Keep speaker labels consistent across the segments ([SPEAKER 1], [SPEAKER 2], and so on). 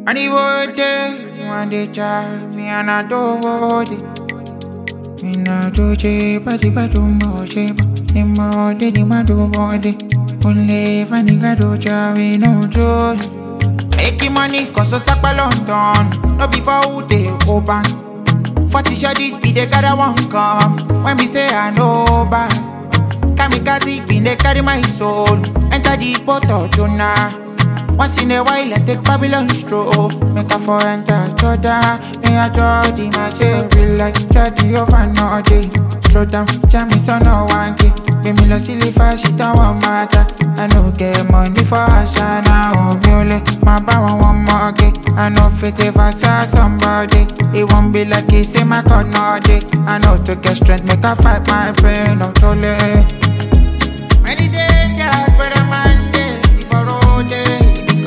[SPEAKER 1] And the whole day, one day child, me and I do what it. Me na do chepa, chepa do mo chepa. The more the ma do body. Only if a nigga do cha, we no do. Making money cause so sack London. No before who they open. 40 shawties be the gather one come. When me say I know bad. Kamikaze be they carry my soul. Enter the portal tonight. Once in a while I take Babylon stroll. Make a for enter Jordan. Me a Jordy my cherry like Jordy of another day. Slow down, jam me so no one day. Give me no silly fast shit don't want matter. I no get money for Ashana. Oh mule, my bow one more day. I know fit if I saw somebody. It won't be like he say my God no day. I know to get strength make a fight my pain. No too late. Many dangers but I'm on this. If I roll day.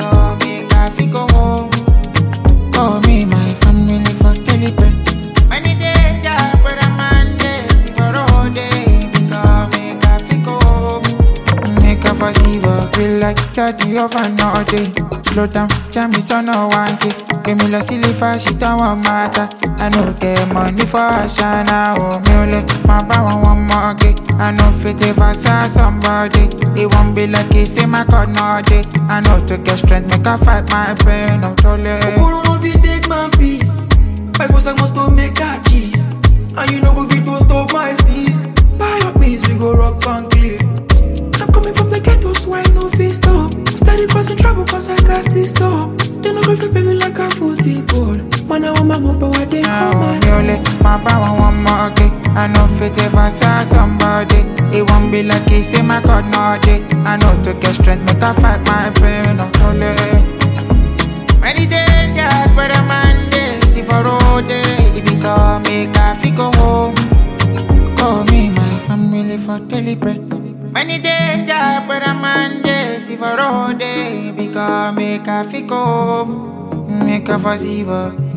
[SPEAKER 1] Go home. Call me my family for telephone. Many danger, but I'm on this. If I roll day, because make a fi go home. Make a fussy work, feel like Judgy of another day. Slow down, jam me so no one day. Give me la silly fast, shit don't want matter. I no get money for Ashana. Oh, mule, my bow one more day. I know fit if I saw somebody. It won't be like he say my God no day. I know to get strength, make a fight my pain. No trolley.
[SPEAKER 2] Okoro no fit take my peace. My force I must to make that cheese. And you know go fit to stop my steez. Buy your peace, we go rock and cliff. I'm coming from the ghetto, so I no fit stop. Steady causing trouble, cause I got this stop. They no go fit pay me like a football. Man, I want my mom, but what they call my
[SPEAKER 1] mule, my power one more day. I know fit if I saw somebody. It won't be like he say my God no day. I know to get strength, make a fight my pain. No trolley. Many dangers, but I'm on this. If I roll day, it become make a fi go home. Call me my family for telephone. Many dangers, but I'm on this. If I roll day, it become make a fi go home. Make a fussy work.